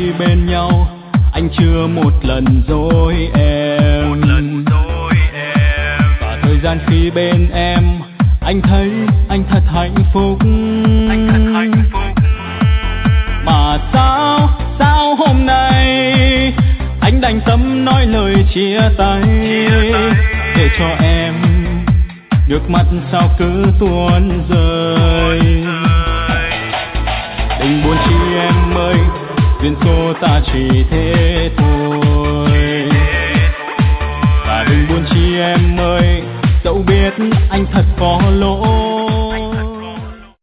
khi bên nhau anh chưa một lần dối em. Và thời gian khi bên em anh thấy anh thật hạnh phúc. Mà sao hôm nay anh đành tâm nói lời chia tay, để cho em nước mắt sao cứ tuôn rơi. Đừng buồn chi em ơi, duyên số ta chỉ thế thôi. Và đừng buồn chi em ơi, dẫu biết anh thật có lỗi.